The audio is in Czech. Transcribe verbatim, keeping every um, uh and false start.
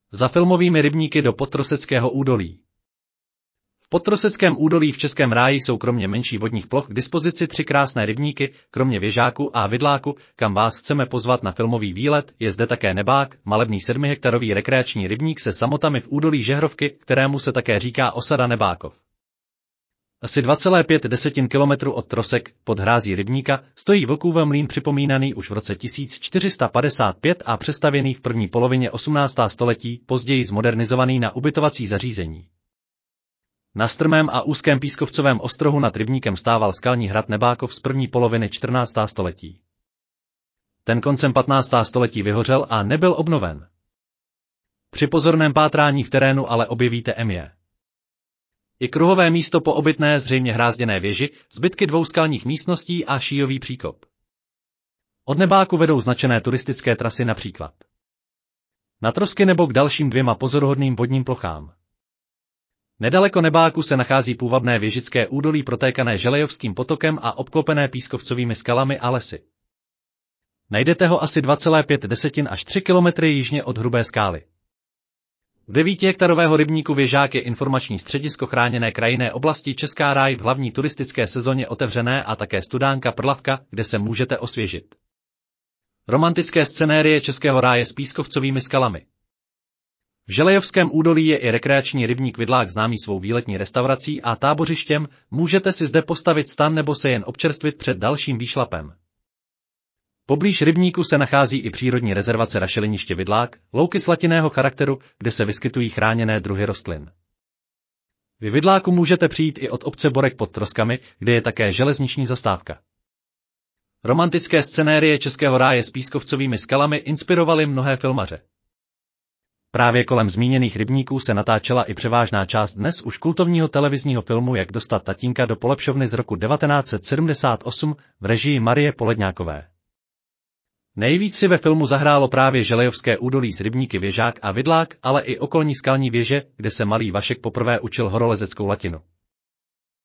Za filmovými rybníky do Podtroseckého údolí. V Podtroseckém údolí v Českém ráji jsou kromě menších vodních ploch k dispozici tři krásné rybníky, kromě Věžáku a Vidláku, kam vás chceme pozvat na filmový výlet, je zde také Nebák, malebný sedmihektarový rekreační rybník se samotami v údolí Žehrovky, kterému se také říká osada Nebákov. Asi dva celé pět kilometru od Trosek, pod hrází rybníka, stojí Vlkův mlýn připomínaný už v roce tisíc čtyři sta padesát pět a přestavěný v první polovině osmnáctého století, později zmodernizovaný na ubytovací zařízení. Na strmém a úzkém pískovcovém ostrohu nad rybníkem stával skalní hrad Nebákov z první poloviny čtrnáctého století. Ten koncem patnáctého století vyhořel a nebyl obnoven. Při pozorném pátrání v terénu ale objevíte emje. I kruhové místo po obytné zřejmě hrázděné věži, zbytky dvou skalních místností a šíjový příkop. Od Nebáku vedou značené turistické trasy například na Trosky nebo k dalším dvěma pozoruhodným vodním plochám. Nedaleko Nebáku se nachází půvabné věžické údolí protékané Želejovským potokem a obklopené pískovcovými skalami a lesy. Najdete ho asi dva celé pět až tři kilometry jižně od Hrubé Skály. V devítihektarového rybníku Věžák je informační středisko chráněné krajinné oblasti Česká ráj v hlavní turistické sezóně otevřené a také studánka Prlavka, kde se můžete osvěžit. Romantické scenérie Českého ráje s pískovcovými skalami. V Želejovském údolí je i rekreační rybník Vidlák známý svou výletní restaurací a tábořištěm, můžete si zde postavit stan nebo se jen občerstvit před dalším výšlapem. Poblíž rybníku se nachází i přírodní rezervace Rašeliniště Vidlák, louky slatinného charakteru, kde se vyskytují chráněné druhy rostlin. Vy Vidláku můžete přijít i od obce Borek pod Troskami, kde je také železniční zastávka. Romantické scenérie Českého ráje s pískovcovými skalami inspirovaly mnohé filmaře. Právě kolem zmíněných rybníků se natáčela i převážná část dnes už kultovního televizního filmu Jak dostat tatínka do polepšovny z roku devatenáct set sedmdesát osm v režii Marie Poledňákové. Nejvíc si ve filmu zahrálo právě Želejovské údolí s rybníky Věžák a Vidlák, ale i okolní skalní věže, kde se malý Vašek poprvé učil horolezeckou latinu.